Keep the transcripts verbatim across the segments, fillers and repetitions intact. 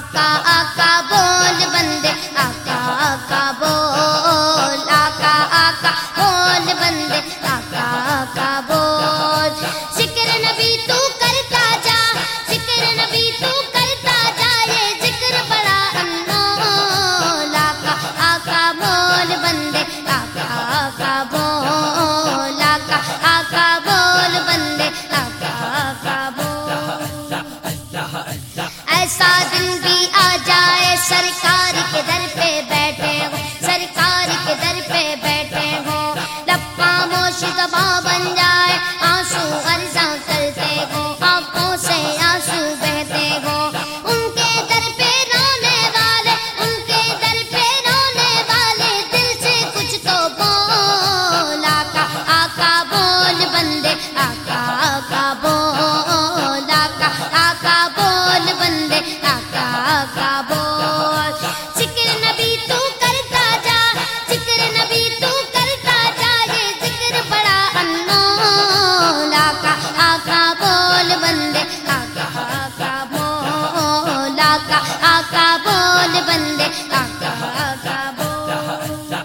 آقا آقا بول بندے آقا آقا بول آقا آقا بول بندے آقا آقا بول ذکر نبی تو کرتا جا ذکر نبی تو کرتا جا یہ ذکر بڑا انمول آقا آقا بول بندے آقا آقا بول آقا آقا بول بندے آقا آقا بول ایسا دن بھی آ جائے سرکار کے در پہ بیٹھے ہو سرکار کے در پہ بیٹھے ہو لب خاموش زباں بن جائے آنسو عرضاں کرتے ہو آنکھوں سے آنسو بہتے ہو ان کے در پہ رونے والے ان کے در پہ رونے والے دل سے کچھ تو بول آقا آقا بول بندے آقا آقا بول آقا آقا بول بندے آقا آقا بول ذکر نبی تو کرتا جا ذکر نبی تو کرتا جا یہ ذکر بڑا انمول آقا آقا بول بندے آقا آقا بول آقا آقا بول بندے آقا آقا بول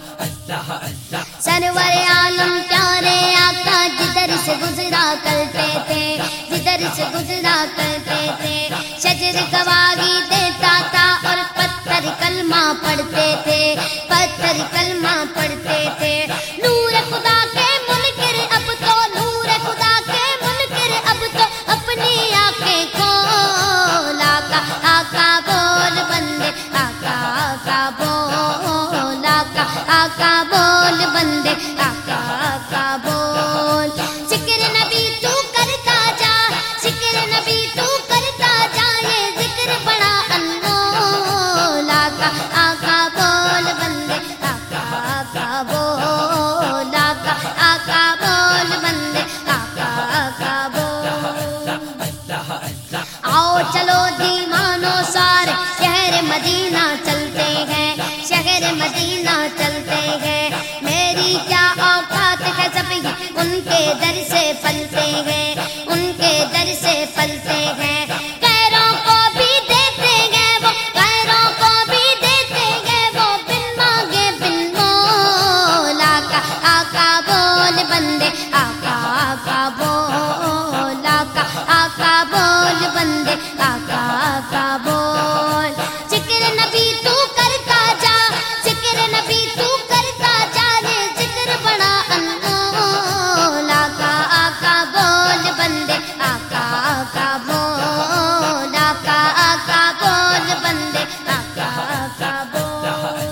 سرور عالم پیارے آقا جدھر سے گزرا کرتے تھے جدھر سے گزرا کرتے تھے شجر گواہی دیتا تھا اور پتھر کلمہ پڑھتے تھے پتھر کلمہ پڑھتے تھے نور خدا کے منکر اب تو نور خدا کے منکر اب تو اپنی آنکھیں کھول آقا آقا بول بندے آقا آقا بول آقا آقا بول بندے آقا آقا بول ذکر نبی تو کرتا جا ذکر نبی تو کرتا جا یہ ذکر بڑا انمول آقا آقا بول بندے آقا آقا بول آقا آقا بول بندے آقا آقا بول آؤ چلو دیوانوں سارے شہر مدینہ چلتے ہیں شہر مدینہ چلتے ہیں میری کیا اوقات ہے سب ہی ان کے در سے پلتے ہیں ان کے در سے پلتے ہیں غیروں کو بھی دیتے ہیں وہ غیروں کو بھی دیتے ہیں وہ بن مانگے بن مول آقا آقا بول بندے آقا آقا بول آقا آقا بول بندے آقا آقا بول ذکر نبی تو کرتا جا ذکر نبی تو کرتا جا یہ ذکر بڑا انمول آقا آقا بول بندے آقا آقا بول آقا آقا بول بندے آقا آقا بول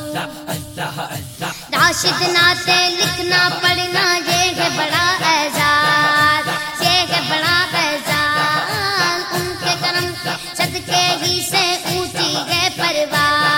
راشد نعتیں لکھنا پڑھنا یہ ہے بڑا اعزاز یہ ہے بڑا اعزاز ان کے کرم صدقے ہی سے اونچی ہے پرواز